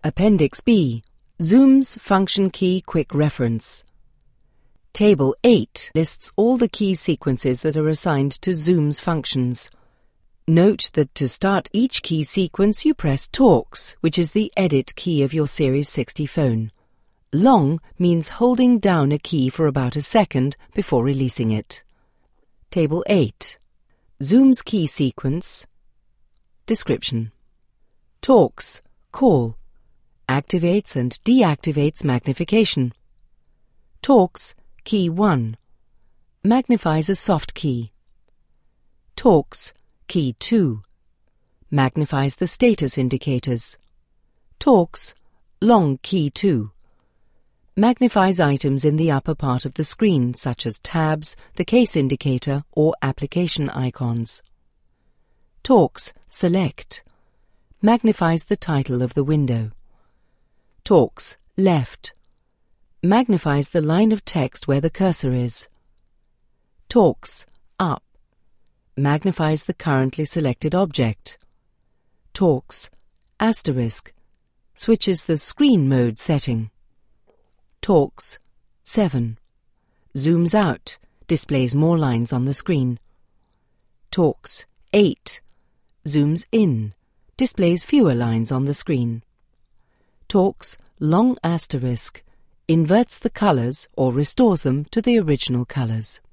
Appendix B. Zoom's function key quick reference. Table 8 lists all the key sequences that are assigned to Zoom's functions. Note that to start each key sequence you press Talks, which is the edit key of your Series 60 phone. Long means holding down a key for about a second before releasing it. Table 8. Zoom's key sequence. Description. Talks, call, activates and deactivates magnification. Talks, key 1, magnifies a soft key. Talks, key 2, magnifies the status indicators. Talks, long key 2, magnifies items in the upper part of the screen such as tabs, the case indicator or application icons. Talks, select, magnifies the title of the window. Talks, left, magnifies the line of text where the cursor is. Talks, up, magnifies the currently selected object. Talks, asterisk, switches the screen mode setting. Talks, 7, zooms out, displays more lines on the screen. Talks, 8, zooms in, displays fewer lines on the screen. Talks, long asterisk, inverts the colors or restores them to the original colors.